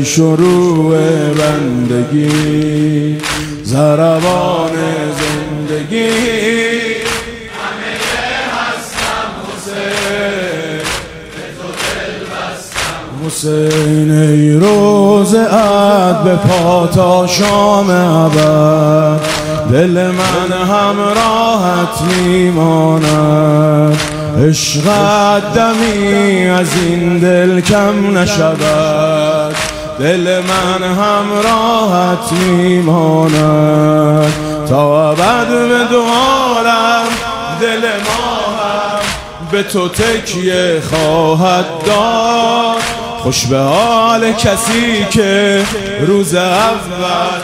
شروع بندگی، ضربان زندگی، همه هستم حسین، به تو دل بستم حسین. ای روزه‌ات به پا تا شام ابد، دل من همراهت میماند. عشقت دمی از این دل کم نشود، دل من همراهت میماند. تا ابد به دو عالم دل ما هم به تو تکیه خواهد داد. خوش به حال کسی که روز اول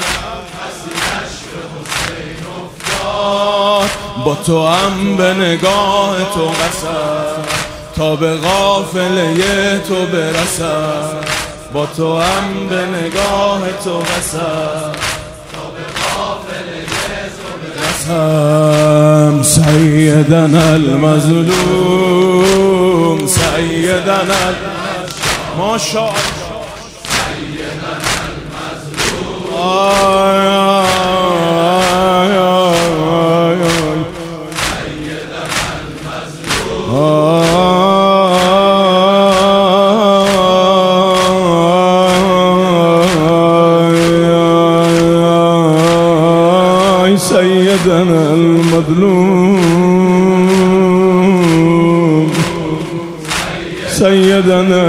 با تو هم به نگاه تو قسم، تا به قافله تو برسم. با تو هم به نگاه تو قسم، تا به قافله تو برسم. سیدنا المظلوم، سیدنا ماشاءالله، سیدنا المظلوم. سيدنا المظلوم، سيدنا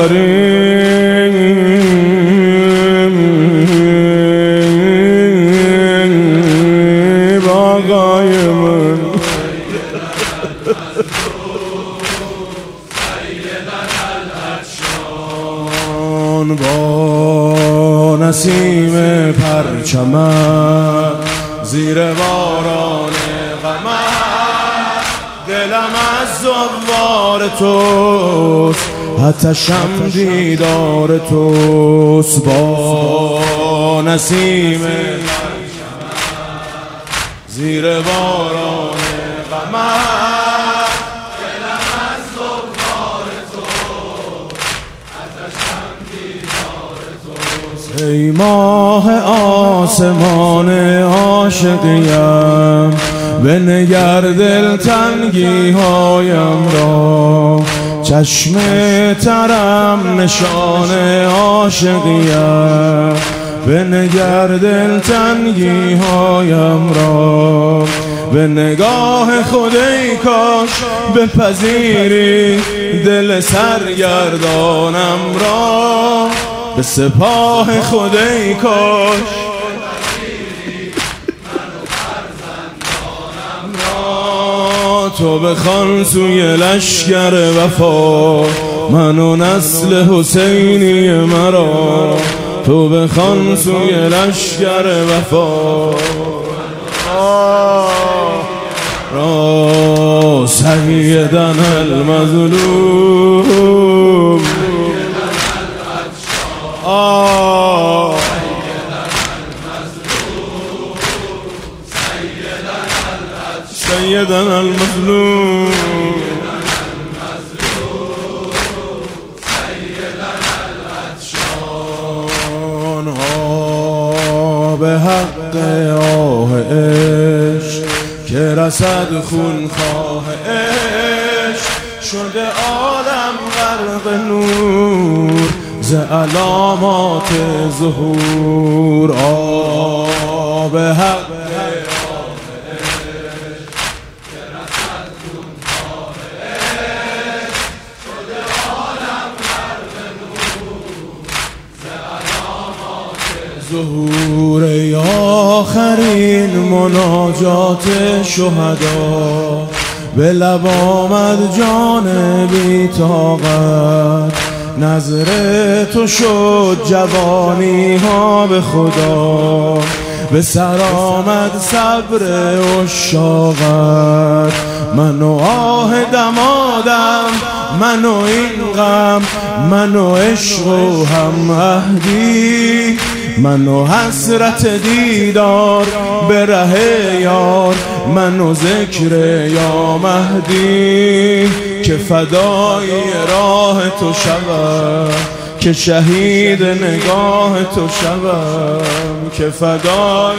الغريب آقای من. با نسیم پرچمت زیر باران غمت، دلم از زوار توست، آتشم دیدار توست. با نسیم پرچمت زیر باران غمت، دلم از زوار توست، آتشم دیدار توست. ای ماه آسمان عاشقیم، بنگر دلتنگی هایم را. چشم ترم نشان عاشقیم، بنگر دلتنگی هایم را. به نگاه خود ای کاش بپذیری دل سرگردانم را. به سپاه خود ای کاش تو بخوان سوی لشکر وفا، منو نسل حسینی مرا. تو بخوان سوی لشکر وفا را. سیدنا المظلوم، سيدنا المظلوم، سيدنا العطشان. ها به حق آه عشق که رسد خون خواه عشق، شده عالم غرق نور ز علامات ظهور. آه به حق ظهور آخرین مناجات شهدا، به لب آمد جان بی طاقت. نظر تو شد جوانی ها به خدا، به سر آمد صبر عشاقت. من و آه دمادم، من و این غم، من و عشق و هم عهدی، من و حسرت دیدار به ره یار، من و ذکر یا مهدی که فدای راه تو شود، که شهید نگاه تو شوم، که فدای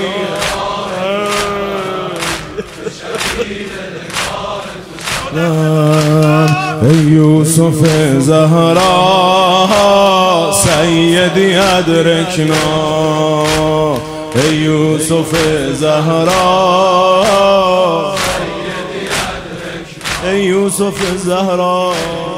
ای یوسف زهرا سیدی ادرکنا، ای یوسف زهرا ای یوسف زهرا